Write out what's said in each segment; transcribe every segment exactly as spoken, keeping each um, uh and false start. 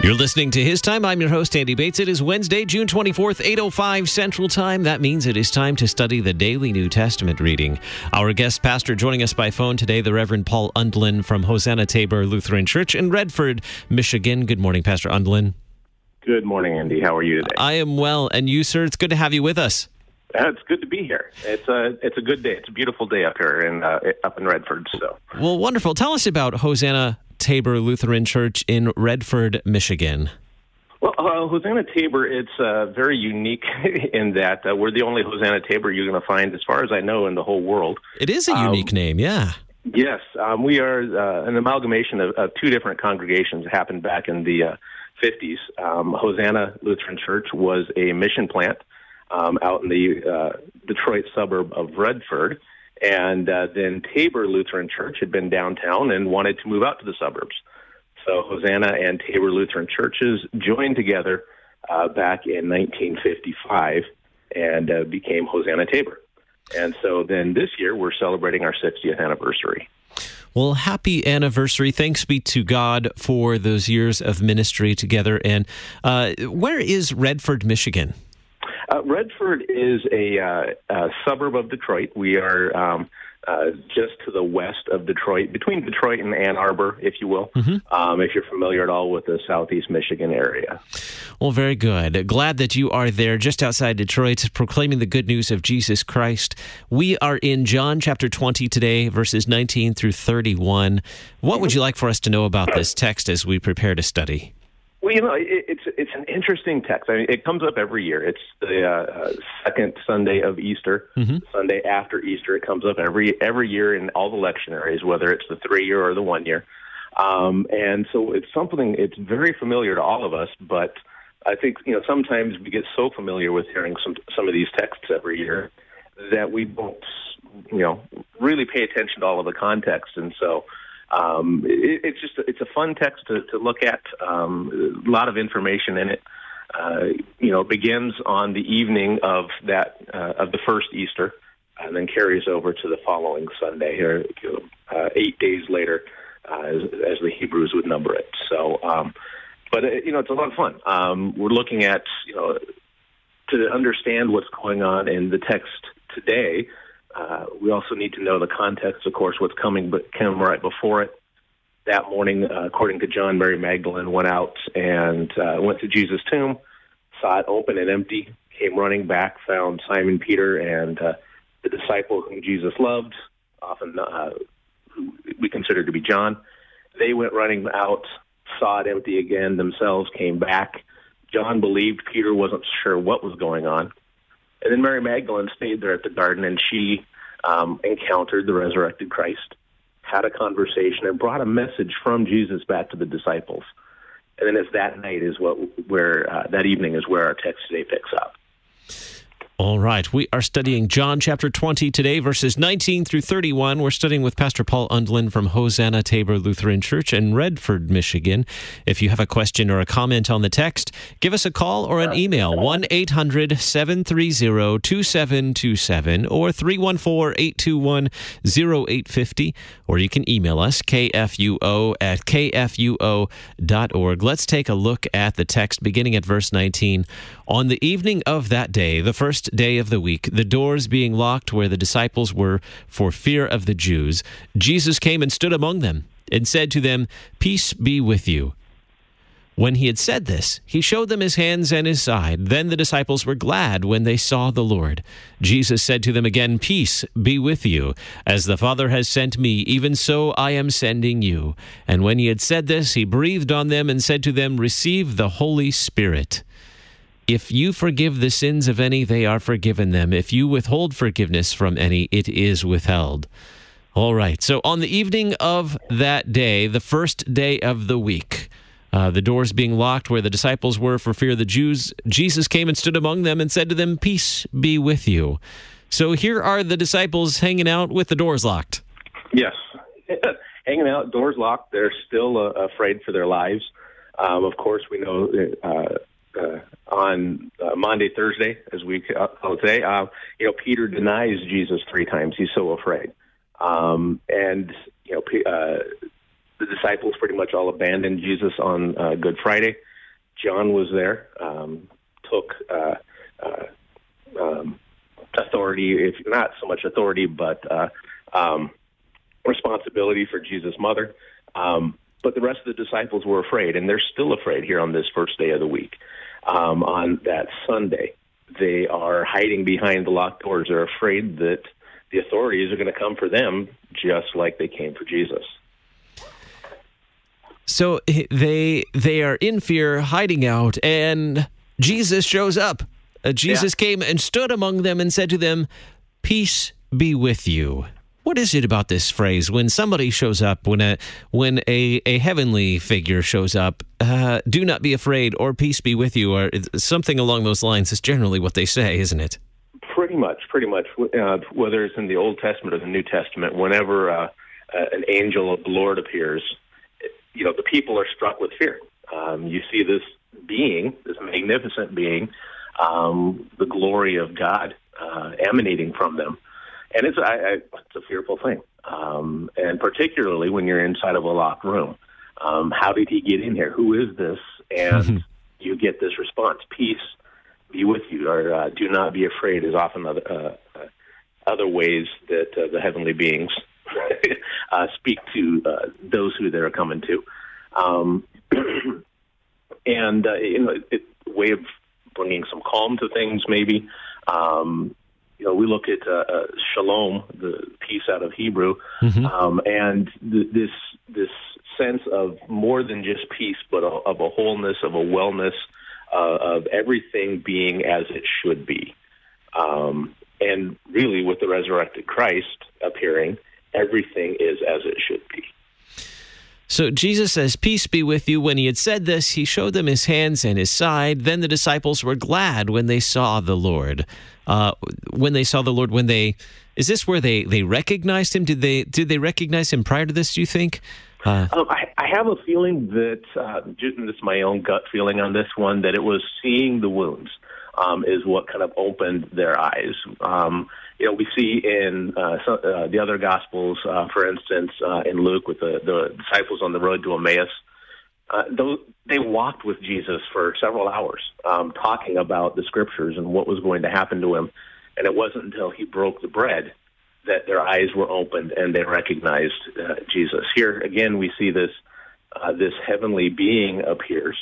You're listening to His Time. I'm your host, Andy Bates. It is Wednesday, June twenty-fourth, eight oh five Central Time. That means it is time to study the daily New Testament reading. Our guest pastor joining us by phone today, the Reverend Paul Undlin from Hosanna Tabor Lutheran Church in Redford, Michigan. Good morning, Pastor Undlin. Good morning, Andy. How are you today? I am well. And you, sir? It's good to have you with us. Uh, it's good to be here. It's a it's a good day. It's a beautiful day up here in uh, up in Redford. So, well, wonderful. Tell us about Hosanna Tabor Lutheran Church in Redford, Michigan. Well, uh, Hosanna Tabor, it's uh, very unique in that uh, we're the only Hosanna Tabor you're going to find, as far as I know, in the whole world. It is a unique um, name, yeah. Yes, um, we are uh, an amalgamation of, of two different congregations that happened back in the uh, fifties. Um, Hosanna Lutheran Church was a mission plant um, out in the uh, Detroit suburb of Redford, and uh, then Tabor Lutheran Church had been downtown and wanted to move out to the suburbs. So Hosanna and Tabor Lutheran churches joined together uh, back in nineteen fifty-five and uh, became Hosanna Tabor. And so then this year we're celebrating our sixtieth anniversary. Well, happy anniversary. Thanks be to God for those years of ministry together. And uh, where is Redford, Michigan? Uh, Redford is a, uh, a suburb of Detroit. We are um, uh, just to the west of Detroit, between Detroit and Ann Arbor, if you will, mm-hmm. um, if you're familiar at all with the southeast Michigan area. Well, very good. Glad that you are there just outside Detroit, proclaiming the good news of Jesus Christ. We are in John chapter twenty today, verses nineteen through thirty-one. What would you like for us to know about this text as we prepare to study? Well, you know, it, it's it's an interesting text. I mean, it comes up every year. It's the uh, second Sunday of Easter, mm-hmm. Sunday after Easter. It comes up every every year in all the lectionaries, whether it's the three year or the one year. Um, and so it's something. It's very familiar to all of us. But I think you know sometimes we get so familiar with hearing some some of these texts every year that we don't you know really pay attention to all of the context, and so. Um, it, it's just it's a fun text to, to look at. Um, a lot of information in it. Uh, you know, it begins on the evening of that uh, of the first Easter, and then carries over to the following Sunday, or you know, uh, eight days later, uh, as, as the Hebrews would number it. So, um, but uh, you know, it's a lot of fun. Um, we're looking at you know to understand what's going on in the text today. Uh, we also need to know the context, of course, what's coming, but came right before it. That morning, uh, according to John, Mary Magdalene went out and uh, went to Jesus' tomb, saw it open and empty, came running back, found Simon Peter and uh, the disciple whom Jesus loved, often uh, who we consider to be John. They went running out, saw it empty again themselves, came back. John believed. Peter wasn't sure what was going on. And then Mary Magdalene stayed there at the garden, and she um, encountered the resurrected Christ, had a conversation, and brought a message from Jesus back to the disciples. And then it's that night is what where uh, that evening is where our text today picks up. All right. We are studying John chapter twenty today, verses nineteen through thirty-one. We're studying with Pastor Paul Undlin from Hosanna Tabor Lutheran Church in Redford, Michigan. If you have a question or a comment on the text, give us a call or an email, one eight hundred seven three zero two seven two seven or three one four eight two one zero eight five zero, or you can email us, k f u o at k f u o dot org. Let's take a look at the text beginning at verse nineteen. On the evening of that day, the first day of the week, the doors being locked where the disciples were for fear of the Jews, Jesus came and stood among them and said to them, "Peace be with you." When he had said this, he showed them his hands and his side. Then the disciples were glad when they saw the Lord. Jesus said to them again, "Peace be with you. As the Father has sent me, even so I am sending you." And when he had said this, he breathed on them and said to them, "Receive the Holy Spirit. If you forgive the sins of any, they are forgiven them. If you withhold forgiveness from any, it is withheld." All right. So on the evening of that day, the first day of the week, uh, the doors being locked where the disciples were for fear of the Jews, Jesus came and stood among them and said to them, "Peace be with you." So here are the disciples hanging out with the doors locked. Yes. Hanging out, doors locked. They're still uh, afraid for their lives. Um, of course, we know uh, uh, on uh, Monday, Thursday, as we call it today, uh, you know, Peter denies Jesus three times. He's so afraid. Um, and, you know, uh, the disciples pretty much all abandoned Jesus on uh, Good Friday. John was there, um, took uh, uh, um, authority, if not so much authority, but uh, um, responsibility for Jesus' mother. Um, but the rest of the disciples were afraid, and they're still afraid here on this first day of the week. Um, on that Sunday, they are hiding behind the locked doors. They're afraid that the authorities are going to come for them just like they came for Jesus. So they they are in fear, hiding out, and Jesus shows up. Uh, Jesus yeah. came and stood among them and said to them, "Peace be with you." What is it about this phrase? When somebody shows up, when a when a, a heavenly figure shows up, uh, do not be afraid, or peace be with you, or something along those lines is generally what they say, isn't it? Pretty much, pretty much. Uh, whether it's in the Old Testament or the New Testament, whenever uh, uh, an angel of the Lord appears, you know, the people are struck with fear. Um, you see this being, this magnificent being, um, the glory of God uh, emanating from them. And it's, I, I, it's a fearful thing, um, and particularly when you're inside of a locked room. Um, how did he get in here? Who is this? And you get this response, peace be with you, or uh, do not be afraid, is often other, uh, uh, other ways that uh, the heavenly beings uh, speak to uh, those who they're coming to. Um, and, uh, you know, it's a way of bringing some calm to things, maybe. Um, you know, we look at uh, uh, shalom, the peace out of Hebrew, mm-hmm. um, and th- this this sense of more than just peace, but a, of a wholeness, of a wellness, uh, of everything being as it should be. Um, and really, with the resurrected Christ appearing, everything is as it should be. So Jesus says, "Peace be with you." When he had said this, he showed them his hands and his side. Then the disciples were glad when they saw the Lord. Uh, when they saw the Lord, when they, is this where they, they recognized him? Did they did they recognize him prior to this, do you think? Uh, um, I, I have a feeling that, uh, just, this is my own gut feeling on this one, that it was seeing the wounds um, is what kind of opened their eyes. Um, you know, we see in uh, some, uh, the other Gospels, uh, for instance, uh, in Luke with the, the disciples on the road to Emmaus, uh, those, they walked with Jesus for several hours, um, talking about the Scriptures and what was going to happen to him. And it wasn't until he broke the bread that their eyes were opened and they recognized uh, Jesus. Here, again, we see this uh, this heavenly being appears.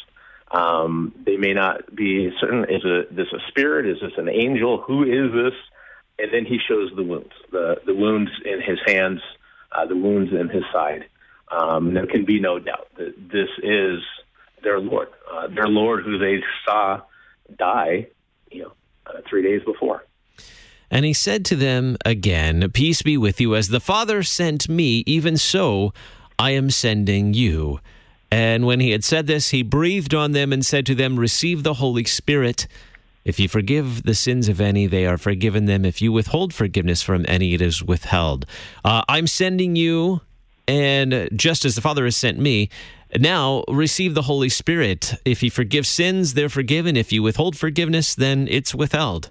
Um, they may not be certain, is a, this a spirit? Is this an angel? Who is this? And then he shows the wounds, the, the wounds in his hands, uh, the wounds in his side. Um, there can be no doubt that this is their Lord, uh, their Lord who they saw die, you know, uh, three days before. And he said to them again, "Peace be with you. As the Father sent me, even so I am sending you." And when he had said this, he breathed on them and said to them, "Receive the Holy Spirit. If you forgive the sins of any, they are forgiven them. If you withhold forgiveness from any, it is withheld. Uh, I'm sending you, and just as the Father has sent me, now receive the Holy Spirit. If you forgive sins, they're forgiven. If you withhold forgiveness, then it's withheld."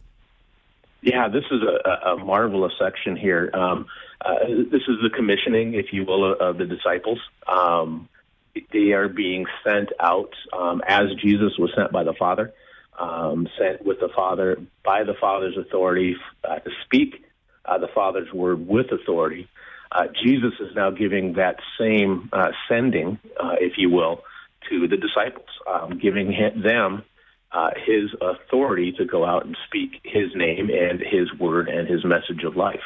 Yeah, this is a, a marvelous section here. Um, uh, this is the commissioning, if you will, of the disciples. Um, they are being sent out um, as Jesus was sent by the Father, um, sent with the Father, by the Father's authority uh, to speak uh, the Father's word with authority. Uh, Jesus is now giving that same uh, sending, uh, if you will, to the disciples, um, giving him, them Uh, his authority to go out and speak his name and his word and his message of life.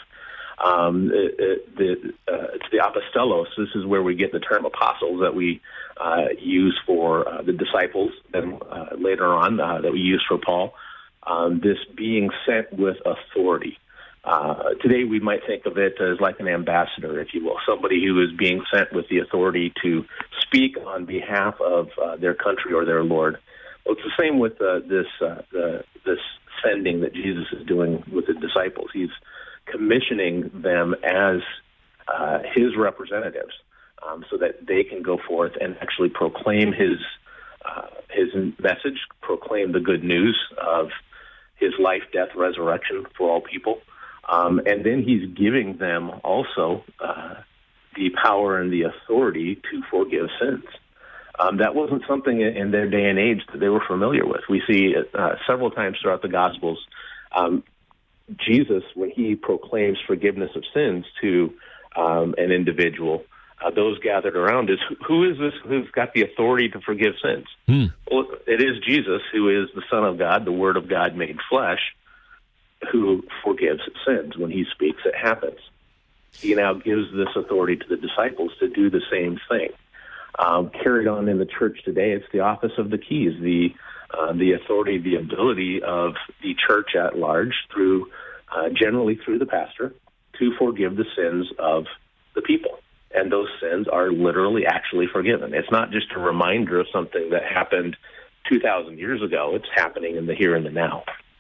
Um, the, the, uh, it's the apostolos. This is where we get the term apostles that we uh, use for uh, the disciples, and uh, later on uh, that we use for Paul. Um, this being sent with authority. Uh, today we might think of it as like an ambassador, if you will, somebody who is being sent with the authority to speak on behalf of uh, their country or their Lord. Well, it's the same with uh, this uh, the, this sending that Jesus is doing with the disciples. He's commissioning them as uh, his representatives, um, so that they can go forth and actually proclaim his uh, his message, proclaim the good news of his life, death, resurrection for all people, um, and then he's giving them also uh, the power and the authority to forgive sins. Um, that wasn't something in their day and age that they were familiar with. We see uh, several times throughout the Gospels, um, Jesus, when he proclaims forgiveness of sins to um, an individual, uh, those gathered around is, who is this who's got the authority to forgive sins? Hmm. Well, it is Jesus, who is the Son of God, the Word of God made flesh, who forgives sins. When he speaks, it happens. He now gives this authority to the disciples to do the same thing. Um, carried on in the church today, it's the office of the keys, the uh, the authority, the ability of the church at large, through uh, generally through the pastor, to forgive the sins of the people. And those sins are literally actually forgiven. It's not just a reminder of something that happened two thousand years ago. It's happening in the here and the now.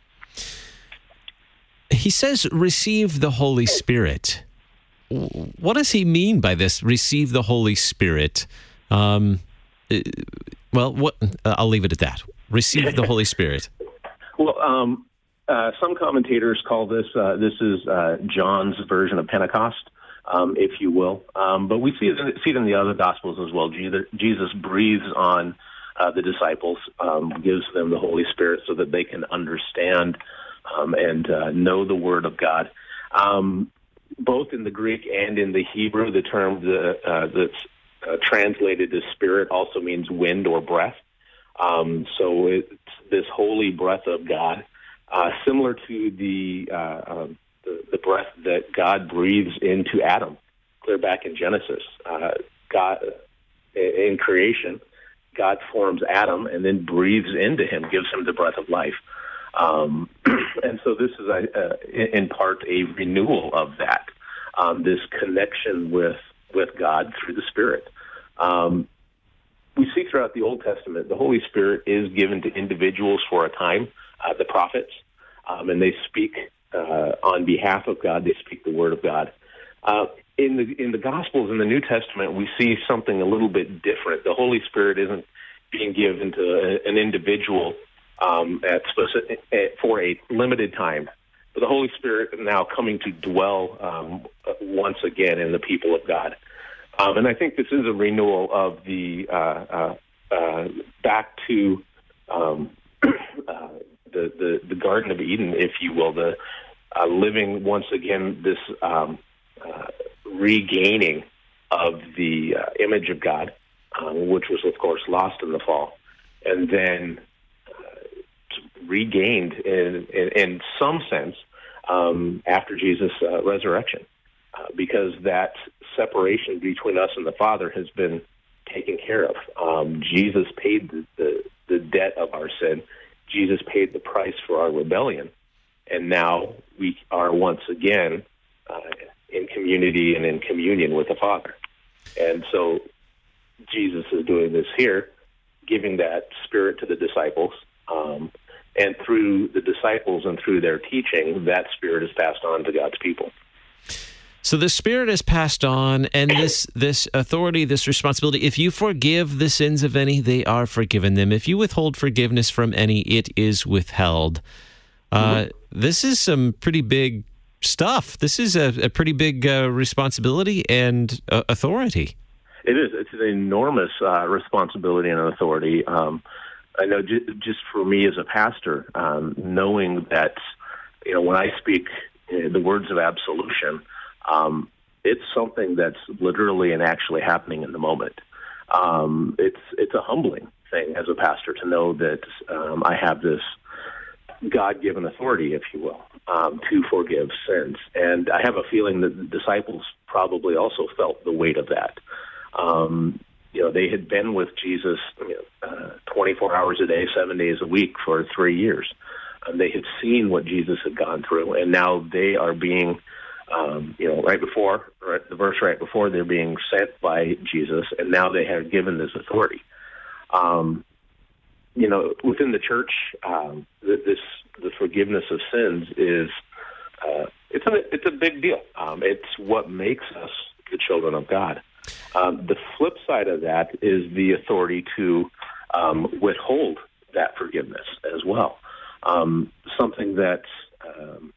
He says, receive the Holy Spirit. What does he mean by this, receive the Holy Spirit? Um, well, what, uh, I'll leave it at that. Receive the Holy Spirit. Well, um, uh, some commentators call this, uh, this is uh, John's version of Pentecost, um, if you will. Um, but we see it, see it in the other Gospels as well. Jesus, Jesus breathes on uh, the disciples, um, gives them the Holy Spirit so that they can understand um, and uh, know the Word of God. Um, both in the Greek and in the Hebrew, the term the, uh, that's uh, translated as spirit also means wind or breath. Um, so it's this holy breath of God, uh, similar to the, uh, uh, the the breath that God breathes into Adam, clear back in Genesis. Uh, God, in creation, God forms Adam and then breathes into him, gives him the breath of life. Um, and so this is, a, uh, in part, a renewal of that, um, this connection with, with God through the Spirit. Um, we see throughout the Old Testament, the Holy Spirit is given to individuals for a time, uh, the prophets, um, and they speak uh, on behalf of God. They speak the Word of God. Uh, in the in the Gospels, in the New Testament, we see something a little bit different. The Holy Spirit isn't being given to a, an individual Um, at specific, for a limited time, but the Holy Spirit now coming to dwell um, once again in the people of God. Um, and I think this is a renewal of the uh, uh, uh, back to um, uh, the, the the Garden of Eden, if you will, the uh, living once again this um, uh, regaining of the uh, image of God, um, which was of course lost in the fall, and then regained in, in, in some sense um, after Jesus' uh, resurrection, uh, because that separation between us and the Father has been taken care of. Um, Jesus paid the, the, the debt of our sin. Jesus paid the price for our rebellion, and now we are once again uh, in community and in communion with the Father. And so Jesus is doing this here, giving that Spirit to the disciples, um, and through the disciples and through their teaching, that Spirit is passed on to God's people. So the Spirit is passed on, and this this authority, this responsibility, if you forgive the sins of any, they are forgiven them. If you withhold forgiveness from any, it is withheld. Uh, mm-hmm. This is some pretty big stuff. This is a, a pretty big uh, responsibility and uh, authority. It is. It's an enormous uh, responsibility and authority. Um I know j- just for me as a pastor, um, knowing that, you know, when I speak uh, the words of absolution, um, it's something that's literally and actually happening in the moment. Um, it's it's a humbling thing as a pastor to know that um, I have this God-given authority, if you will, um, to forgive sins. And I have a feeling that the disciples probably also felt the weight of that. Um You know, they had been with Jesus you know, uh, twenty-four hours a day, seven days a week for three years. And they had seen what Jesus had gone through, and now they are being, um, you know, right before, right, the verse right before, they're being sent by Jesus, and now they have given this authority. Um, you know, within the church, um, this the forgiveness of sins is uh, it's a it's a big deal. Um, it's what makes us the children of God. Um, the flip side of that is the authority to um, withhold that forgiveness as well. Um, something that um,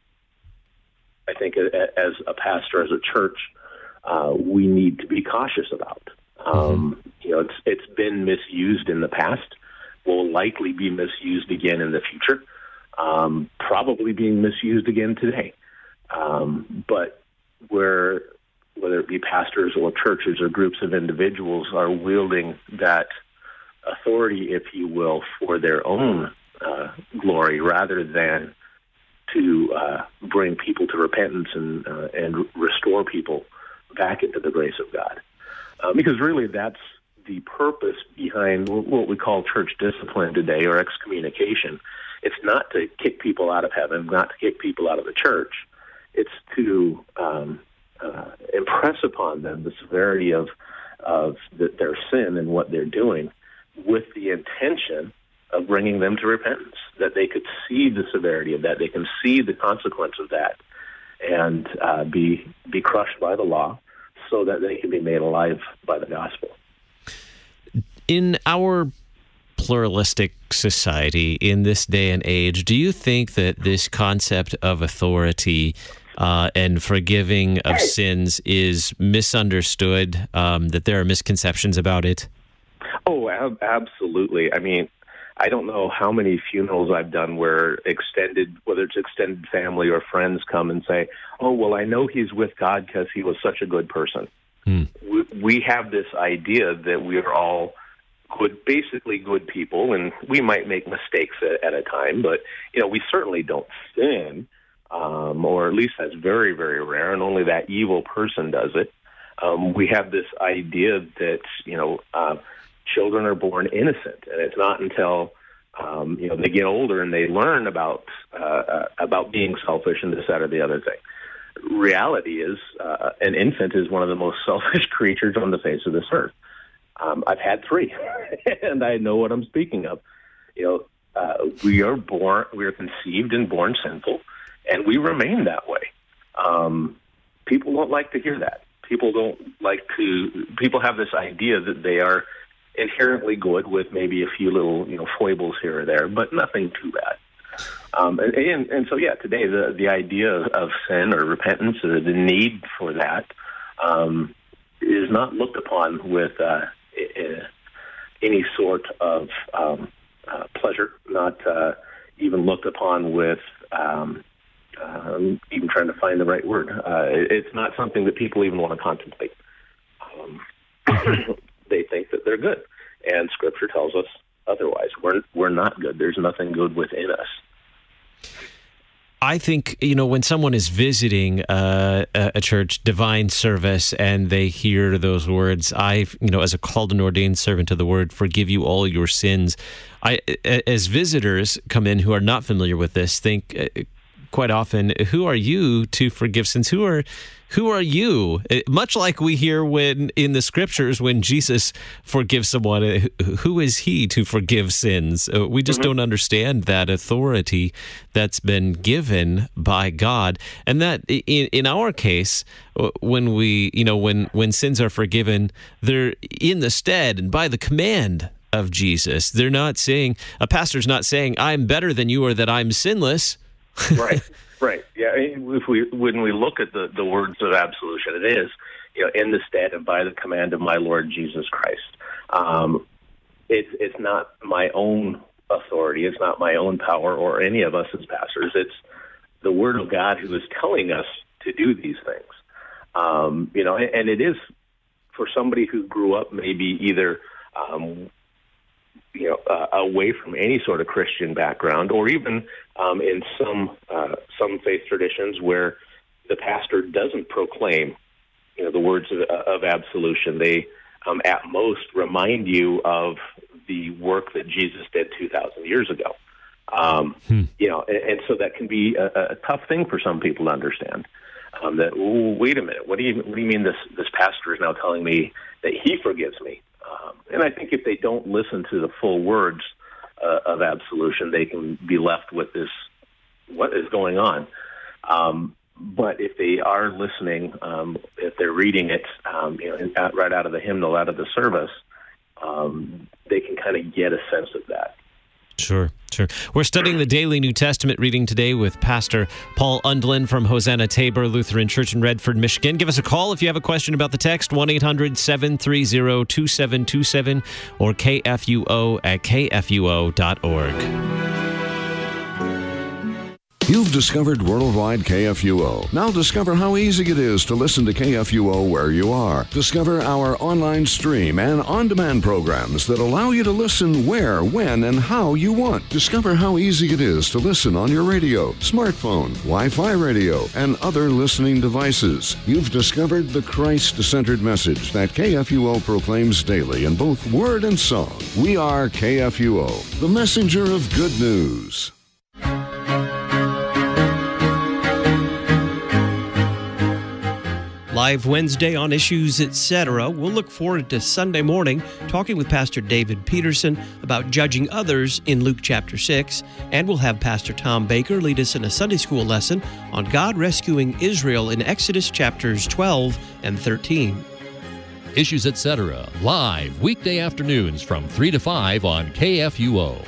I think as a pastor, as a church, uh, we need to be cautious about. Um, mm-hmm. You know, it's it's been misused in the past, will likely be misused again in the future, um, probably being misused again today. Um, but where, whether it be pastors or churches or groups of individuals are wielding that authority, if you will, for their own uh, glory rather than to uh, bring people to repentance and uh, and restore people back into the grace of God. Uh, because really that's the purpose behind what we call church discipline today, or excommunication. It's not to kick people out of heaven, not to kick people out of the church. It's to um, uh, impress upon them the severity of, of the, their sin and what they're doing, with the intention of bringing them to repentance, that they could see the severity of that, they can see the consequence of that, and uh, be be crushed by the law, so that they can be made alive by the gospel. In our pluralistic society, in this day and age, do you think that this concept of authority uh, and forgiving of sins is misunderstood, um, that there are misconceptions about it? Oh, ab- absolutely. I mean, I don't know how many funerals I've done where extended, whether it's extended family or friends, come and say, oh, well, I know he's with God because he was such a good person. Hmm. We, we have this idea that we are all good, basically good people, and we might make mistakes at, at a time, but, you know, we certainly don't sin, um, or at least that's very, very rare, and only that evil person does it. Um, we have this idea that, you know, uh, children are born innocent, and it's not until um, you know they get older and they learn about uh, uh, about being selfish and this, that, or the other thing. Reality is, uh, an infant is one of the most selfish creatures on the face of this earth. Um, I've had three, and I know what I'm speaking of. You know, uh, we are born, we are conceived and born sinful, and we remain that way. Um, people don't like to hear that. People don't like to. People have this idea that they are inherently good, with maybe a few little, you know, foibles here or there, but nothing too bad. Um, and, and, and so, yeah, today the the idea of sin or repentance, or the need for that, um, is not looked upon with uh, any sort of um, uh, pleasure. Not uh, even looked upon with. Um, uh, I'm even trying to find the right word. Uh, it, it's not something that people even want to contemplate. Um, They think that they're good, and Scripture tells us otherwise. We're we're not good. There's nothing good within us. I think, you know, when someone is visiting uh, a church divine service and they hear those words, I, you know, as a called and ordained servant of the word, forgive you all your sins. I, as visitors come in who are not familiar with this, think uh, quite often, who are you to forgive sins? Who are Who are you? Much like we hear when in the scriptures when Jesus forgives someone, who is he to forgive sins? We just mm-hmm. don't understand that authority that's been given by God, and that in, in our case, when we, you know, when when sins are forgiven, they're in the stead and by the command of Jesus. They're not saying, a pastor's not saying, I'm better than you or that I'm sinless. Right. Right. Yeah. If we when we look at the, the words of absolution, it is, you know, in the stead and by the command of my Lord Jesus Christ. Um, it's it's not my own authority. It's not my own power or any of us as pastors. It's the Word of God who is telling us to do these things. Um, you know, and, and it is for somebody who grew up maybe either. Um, you know, uh, away from any sort of Christian background, or even um, in some uh, some faith traditions where the pastor doesn't proclaim, you know, the words of, of absolution. They, um, at most, remind you of the work that Jesus did two thousand years ago. Um, hmm. You know, and, and so that can be a, a tough thing for some people to understand. Um, that, ooh, wait a minute, what do you what do you mean this this pastor is now telling me that he forgives me? Um, and I think if they don't listen to the full words uh, of absolution, they can be left with this, what is going on? Um, but if they are listening, um, if they're reading it, um, you know, right out of the hymnal, out of the service, um, they can kind of get a sense of that. Sure. Sure. We're studying the daily New Testament reading today with Pastor Paul Undlin from Hosanna Tabor Lutheran Church in Redford, Michigan. Give us a call if you have a question about the text, one eight hundred seven three zero two seven two seven or K F U O at K F U O dot org. You've discovered Worldwide K F U O. Now discover how easy it is to listen to K F U O where you are. Discover our online stream and on-demand programs that allow you to listen where, when, and how you want. Discover how easy it is to listen on your radio, smartphone, Wi-Fi radio, and other listening devices. You've discovered the Christ-centered message that K F U O proclaims daily in both word and song. We are K F U O, the messenger of good news. Live Wednesday on Issues, et cetera. We'll look forward to Sunday morning talking with Pastor David Peterson about judging others in Luke chapter six. And we'll have Pastor Tom Baker lead us in a Sunday school lesson on God rescuing Israel in Exodus chapters twelve and thirteen. Issues, et cetera. Live weekday afternoons from three to five on K F U O.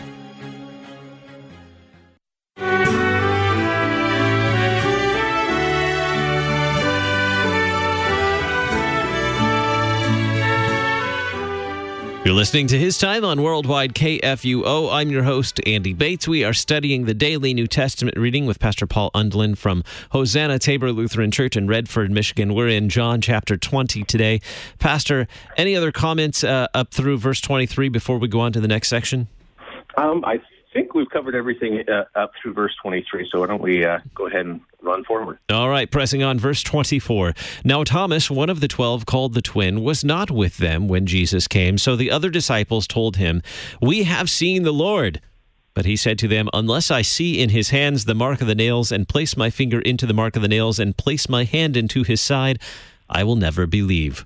You're listening to His Time on Worldwide K F U O. I'm your host, Andy Bates. We are studying the daily New Testament reading with Pastor Paul Undlin from Hosanna Tabor Lutheran Church in Redford, Michigan. We're in John chapter twenty today. Pastor, any other comments uh, up through verse twenty-three before we go on to the next section? Um, I think we've covered everything uh, up through verse twenty-three, so why don't we uh, go ahead and run forward. All right, pressing on verse twenty-four. Now Thomas, one of the twelve called the twin, was not with them when Jesus came. So the other disciples told him, "We have seen the Lord." But he said to them, "Unless I see in his hands the mark of the nails, and place my finger into the mark of the nails, and place my hand into his side, I will never believe."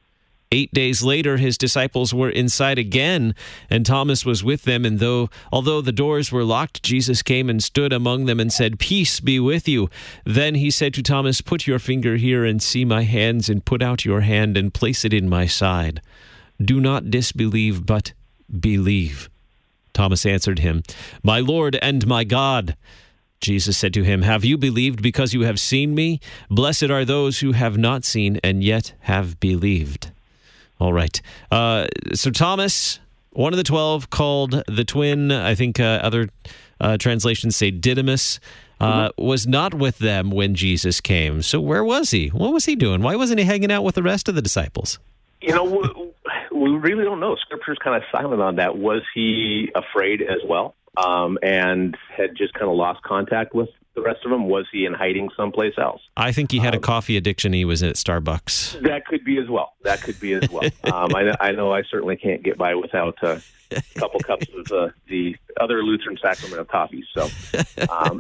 Eight days later, his disciples were inside again, and Thomas was with them. And though, although the doors were locked, Jesus came and stood among them and said, "Peace be with you." Then he said to Thomas, "Put your finger here and see my hands, and put out your hand and place it in my side. Do not disbelieve, but believe." Thomas answered him, "My Lord and my God." Jesus said to him, "Have you believed because you have seen me? Blessed are those who have not seen and yet have believed." All right. Uh, so Thomas, one of the twelve, called the twin, I think uh, other uh, translations say Didymus, uh, mm-hmm. was not with them when Jesus came. So where was he? What was he doing? Why wasn't he hanging out with the rest of the disciples? You know, we, we really don't know. Scripture's kind of silent on that. Was he afraid as well um, and had just kind of lost contact with the rest of them? Was he in hiding someplace else? I think he had um, a coffee addiction. He was at Starbucks. That could be as well. That could be as well. um, I, I know I certainly can't get by without uh, a couple cups of uh, the other Lutheran sacrament of coffee. So, um,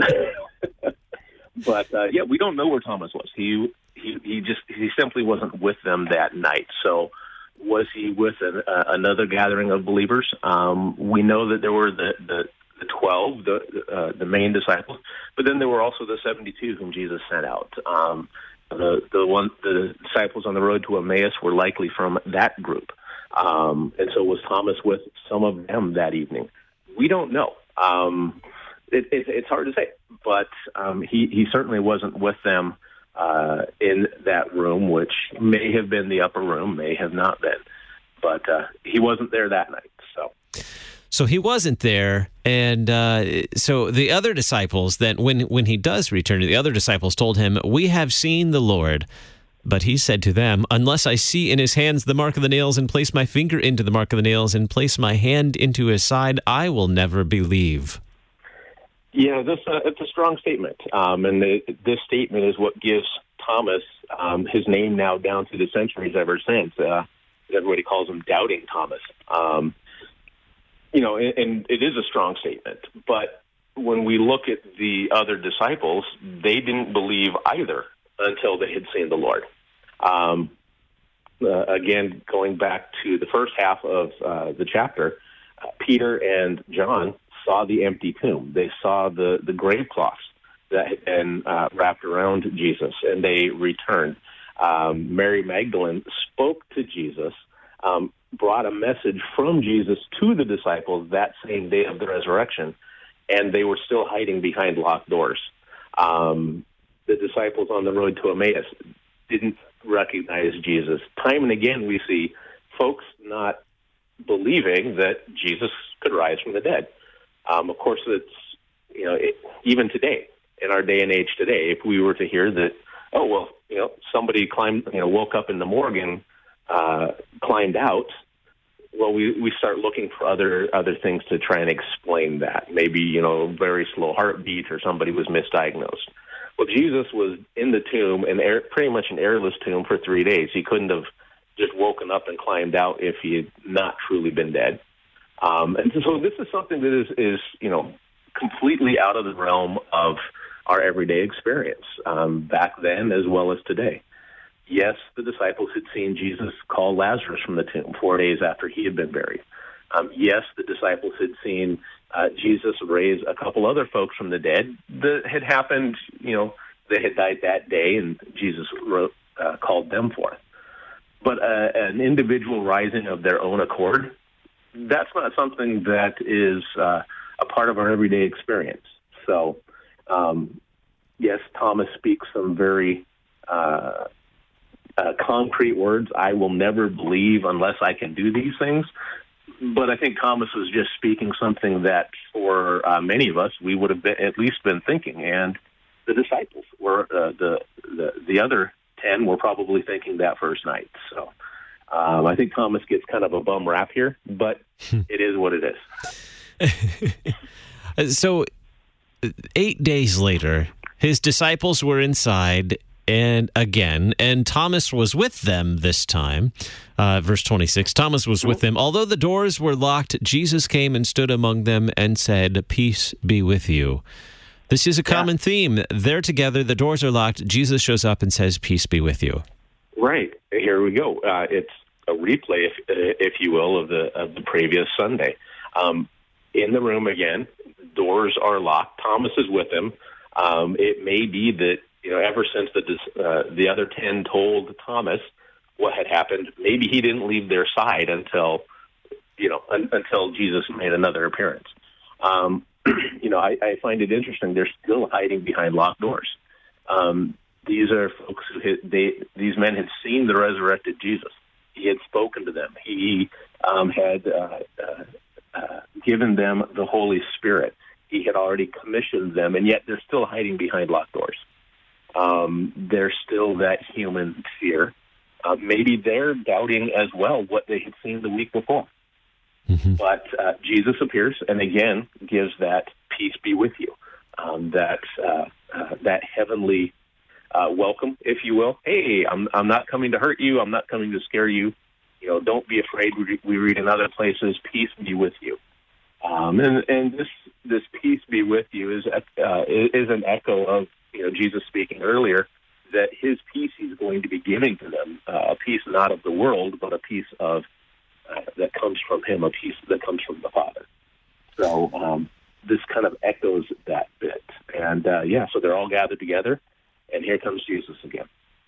but uh, yeah, we don't know where Thomas was. He he he just he simply wasn't with them that night. So, was he with an, uh, another gathering of believers? Um, we know that there were the the the twelve, the uh, the main disciples, but then there were also the seventy-two whom Jesus sent out. Um, the the one the disciples on the road to Emmaus were likely from that group, um, and so was Thomas with some of them that evening. We don't know. Um, it, it, it's hard to say, but um, he he certainly wasn't with them uh, in that room, which may have been the upper room, may have not been, but uh, he wasn't there that night. So. So he wasn't there, and uh, so the other disciples, then when, when he does return, the other disciples told him, "We have seen the Lord." But he said to them, "Unless I see in his hands the mark of the nails, and place my finger into the mark of the nails, and place my hand into his side, I will never believe." Yeah, this uh, it's a strong statement, um, and the, this statement is what gives Thomas um, his name now down through the centuries ever since. Uh, everybody calls him Doubting Thomas. Um You know, and it is a strong statement, but when we look at the other disciples, they didn't believe either until they had seen the Lord. Um, uh, again, going back to the first half of uh, the chapter, uh, Peter and John saw the empty tomb. They saw the, the grave cloths that had been uh, wrapped around Jesus, and they returned. Um, Mary Magdalene spoke to Jesus, um, brought a message from Jesus to the disciples that same day of the resurrection, and they were still hiding behind locked doors. Um, the disciples on the road to Emmaus didn't recognize Jesus. Time and again, we see folks not believing that Jesus could rise from the dead. Um, of course, it's, you know, it, even today, in our day and age today, if we were to hear that, oh, well, you know, somebody climbed, you know, woke up in the morgue and uh, climbed out, well, we, we start looking for other other things to try and explain that. Maybe, you know, very slow heartbeat or somebody was misdiagnosed. Well, Jesus was in the tomb, and air, pretty much an airless tomb for three days. He couldn't have just woken up and climbed out if he had not truly been dead. Um, and so this is something that is, is, you know, completely out of the realm of our everyday experience, um, back then as well as today. Yes, the disciples had seen Jesus call Lazarus from the tomb four days after he had been buried. Um, yes, the disciples had seen uh, Jesus raise a couple other folks from the dead that had happened, you know, they had died that day, and Jesus wrote, uh, called them forth. But uh, an individual rising of their own accord, that's not something that is uh, a part of our everyday experience. So, um, yes, Thomas speaks some very uh, uh, concrete words. I will never believe unless I can do these things. But I think Thomas was just speaking something that for uh, many of us, we would have been, at least been thinking. And the disciples were, uh, the, the, the other ten were probably thinking that first night. So um, I think Thomas gets kind of a bum rap here, but it is what it is. So eight days later, his disciples were inside and again, and Thomas was with them this time. Uh, verse twenty-six, Thomas was with them. Although the doors were locked, Jesus came and stood among them and said, "Peace be with you." This is a common yeah. theme. They're together, the doors are locked, Jesus shows up and says, "Peace be with you." Right. Here we go. Uh, it's a replay, if, if you will, of the of the previous Sunday. Um, in the room again, doors are locked. Thomas is with him. Um, it may be that, you know, ever since the uh, the other ten told Thomas what had happened, maybe he didn't leave their side until, you know, un- until Jesus made another appearance. Um, you know, I, I find it interesting. They're still hiding behind locked doors. Um, these are folks who had, they these men had seen the resurrected Jesus. He had spoken to them. He um, had uh, uh, uh, given them the Holy Spirit. He had already commissioned them, and yet they're still hiding behind locked doors. Um, there's still that human fear. Uh, maybe they're doubting as well what they had seen the week before. Mm-hmm. But uh, Jesus appears and again gives that peace be with you, um, that uh, uh, that heavenly uh, welcome, if you will. Hey, I'm I'm not coming to hurt you. I'm not coming to scare you. You know, don't be afraid. We, we read in other places, peace be with you. Um, and and this this peace be with you is uh, is an echo of, you know, Jesus speaking earlier, that his peace he's going to be giving to them, uh, a peace not of the world, but a peace of uh, that comes from him, a peace that comes from the Father. So um, this kind of echoes that bit. And, uh, yeah, so they're all gathered together, and here comes Jesus again.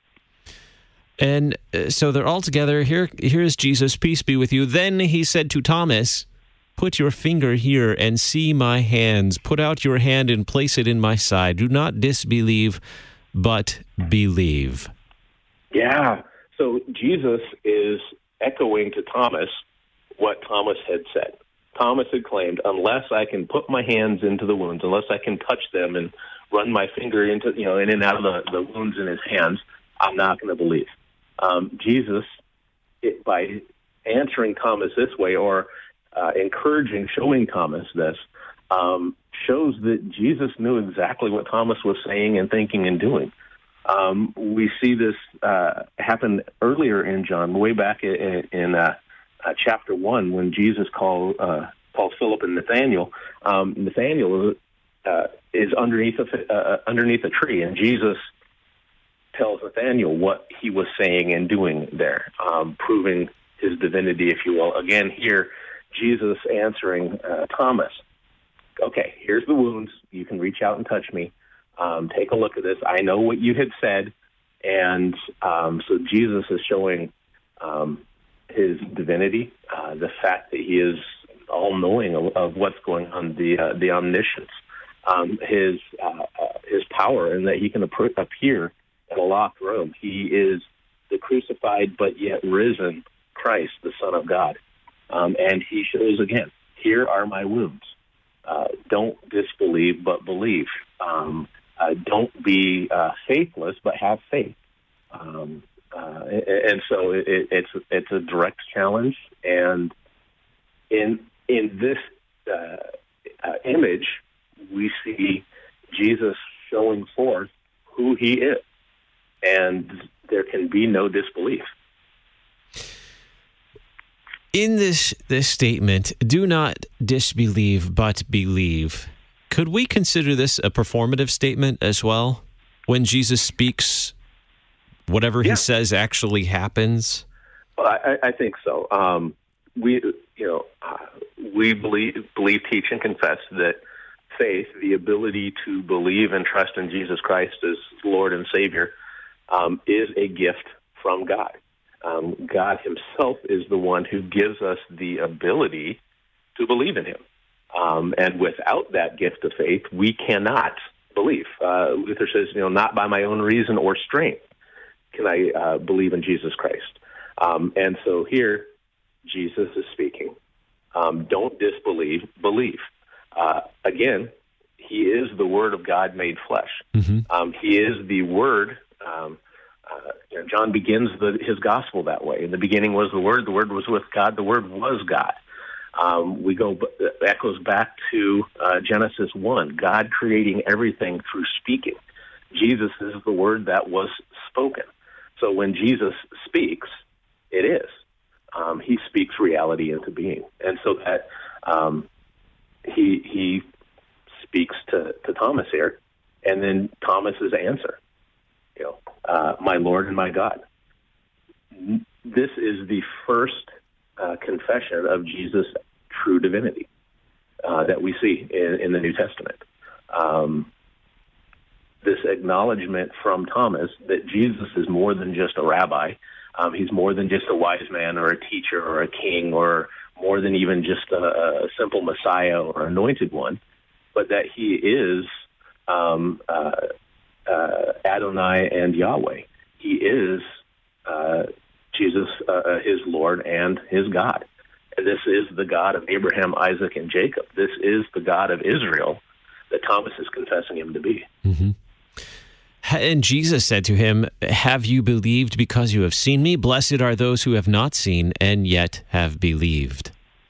And uh, so they're all together. Here, here is Jesus, peace be with you. Then he said to Thomas, "Put your finger here and see my hands. Put out your hand and place it in my side. Do not disbelieve, but believe." Yeah. So Jesus is echoing to Thomas what Thomas had said. Thomas had claimed, unless I can put my hands into the wounds, unless I can touch them and run my finger into, you know, in and out of the, the wounds in his hands, I'm not going to believe. Um, Jesus, it, by answering Thomas this way, or Uh, encouraging, showing Thomas this, um, shows that Jesus knew exactly what Thomas was saying and thinking and doing. Um, we see this uh, happen earlier in John, way back in, in uh, uh, chapter one, when Jesus called uh, called Philip and Nathaniel. Um, Nathaniel uh, is underneath a uh, underneath a tree, and Jesus tells Nathaniel what he was saying and doing there, um, proving his divinity, if you will. Again, here, Jesus answering uh, Thomas, okay, here's the wounds. You can reach out and touch me. Um, take a look at this. I know what you had said. And um, so Jesus is showing um, his divinity, uh, the fact that he is all-knowing of, of what's going on, the uh, the omniscience, um, his uh, uh, his power, and that he can ap- appear in a locked room. He is the crucified but yet risen Christ, the Son of God. Um, and he shows again, here are my wounds. Uh, don't disbelieve, but believe. Um, uh, don't be uh, faithless, but have faith. Um, uh, and, and so it, it, it's it's a direct challenge. And in in this uh, uh, image, we see Jesus showing forth who he is, and there can be no disbelief. In this this statement, do not disbelieve, but believe. Could we consider this a performative statement as well? When Jesus speaks, whatever yeah. he says actually happens? Well, I, I think so. Um, we, you know, uh, we believe, believe, teach, and confess that faith, the ability to believe and trust in Jesus Christ as Lord and Savior, um, is a gift from God. Um, God himself is the one who gives us the ability to believe in him. Um, and without that gift of faith, we cannot believe. Uh, Luther says, you know, not by my own reason or strength can I uh, believe in Jesus Christ. Um, and so here, Jesus is speaking. Um, don't disbelieve, believe. Uh, again, he is the Word of God made flesh. Mm-hmm. Um, he is the Word. Um, uh, you know, John begins the, his gospel that way. In the beginning was the Word. The Word was with God. The Word was God. Um, we go. That goes back to uh, Genesis one. God creating everything through speaking. Jesus is the Word that was spoken. So when Jesus speaks, it is. Um, he speaks reality into being, and so that um, he he speaks to, to Thomas here, and then Thomas's answer. You know, uh, my Lord and my God. This is the first uh, confession of Jesus' true divinity uh, that we see in, in the New Testament. Um, this acknowledgement from Thomas that Jesus is more than just a rabbi. Um, he's more than just a wise man or a teacher or a king or more than even just a, a simple Messiah or anointed one, but that he is um, uh, uh, Adonai and Yahweh. He is uh, Jesus, uh, his Lord and his God. And this is the God of Abraham, Isaac, and Jacob. This is the God of Israel that Thomas is confessing him to be. Mm-hmm. And Jesus said to him, have you believed because you have seen me? Blessed are those who have not seen and yet have believed.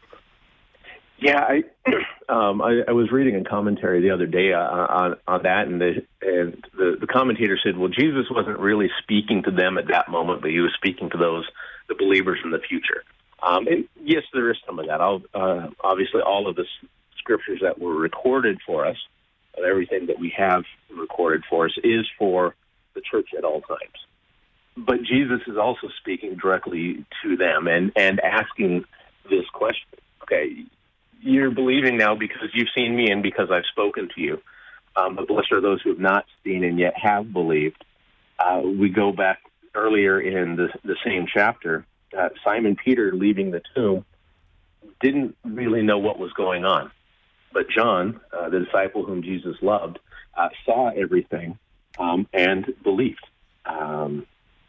Yeah, I, um, I, I was reading a commentary the other day on, on, on that, and, the, and the, the commentator said, well, Jesus wasn't really speaking to them at that moment, but he was speaking to those, the believers in the future. Um, and yes, there is some of that. I'll, uh, obviously, all of the scriptures that were recorded for us, and everything that we have recorded for us, is for the church at all times. But Jesus is also speaking directly to them and, and asking this question. Okay, you're believing now because you've seen me and because I've spoken to you. Um, but blessed are those who have not seen and yet have believed. Uh, we go back earlier in the, the same chapter. Uh, Simon Peter, leaving the tomb, didn't really know what was going on. But John, uh, the disciple whom Jesus loved, uh, saw everything um, and believed. Um,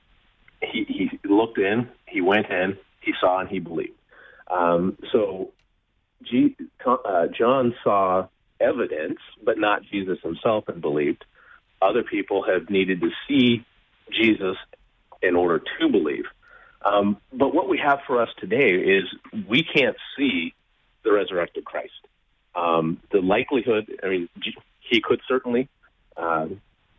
he, he looked in, he went in, he saw, and he believed. Um, so G, uh, John saw evidence, but not Jesus himself, and believed. Other people have needed to see Jesus in order to believe. Um, but what we have for us today is we can't see the resurrected Christ. Um, the likelihood, I mean, he could certainly, um,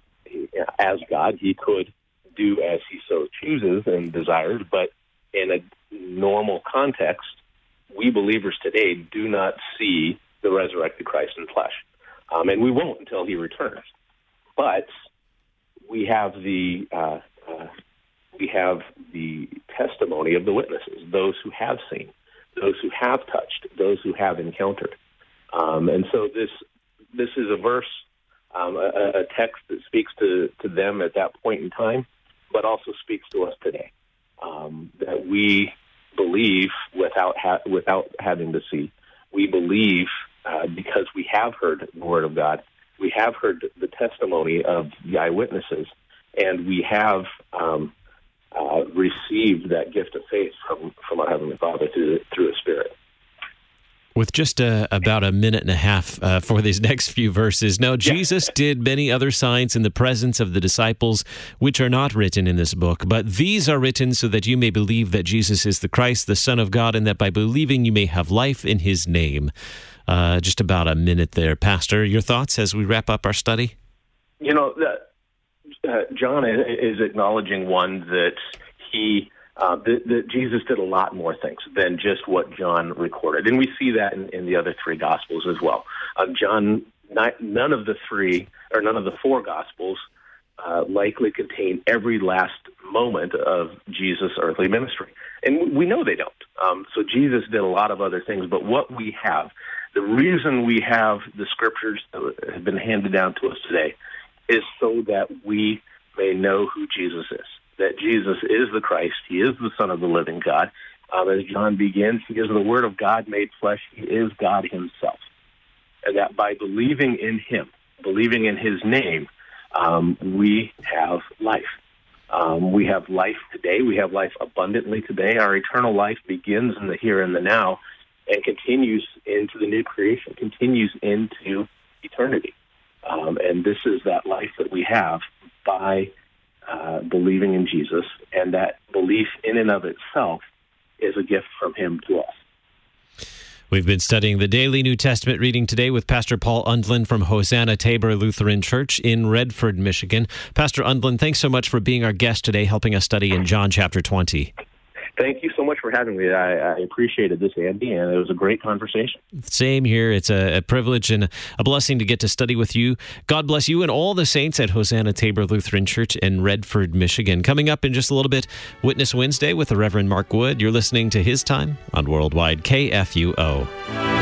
as God, he could do as he so chooses and desires, but in a normal context, we believers today do not see the resurrected Christ in flesh. Um, and we won't until he returns. But we have the uh, uh, we have the testimony of the witnesses, those who have seen, those who have touched, those who have encountered. Um, and so this this is a verse, um, a, a text that speaks to, to them at that point in time, but also speaks to us today, um, that we believe without ha- without having to see. we believe uh, because we have heard the Word of God, we have heard the testimony of the eyewitnesses, and we have um, uh, received that gift of faith from, from our Heavenly Father through, through His Spirit. With just uh, about a minute and a half uh, for these next few verses. Now, Jesus did many other signs in the presence of the disciples, which are not written in this book, but these are written so that you may believe that Jesus is the Christ, the Son of God, and that by believing you may have life in His name. Uh, just about a minute there. Pastor, your thoughts as we wrap up our study? You know, uh, John is acknowledging one that he... Uh, that, that Jesus did a lot more things than just what John recorded. And we see that in, in the other three Gospels as well. Uh, John, not, none of the three, or none of the four Gospels uh, likely contain every last moment of Jesus' earthly ministry. And we know they don't. Um, so Jesus did a lot of other things, but what we have, the reason we have the Scriptures that have been handed down to us today is so that we may know who Jesus is. That Jesus is the Christ. He is the Son of the living God. Um, as John begins, He is the Word of God made flesh. He is God Himself. And that by believing in Him, believing in His name, um, we have life. Um, we have life today. We have life abundantly today. Our eternal life begins in the here and the now and continues into the new creation, continues into eternity. Um, and this is that life that we have by Uh, believing in Jesus, and that belief in and of itself is a gift from Him to us. We've been studying the daily New Testament reading today with Pastor Paul Undlin from Hosanna Tabor Lutheran Church in Redford, Michigan. Pastor Undlin, thanks so much for being our guest today, helping us study in John chapter twenty. Thank you so much for having me. I, I appreciated this, Andy, and it was a great conversation. Same here. It's a, a privilege and a blessing to get to study with you. God bless you and all the saints at Hosanna Tabor Lutheran Church in Redford, Michigan. Coming up in just a little bit, Witness Wednesday with the Reverend Mark Wood. You're listening to His Time on Worldwide K F U O.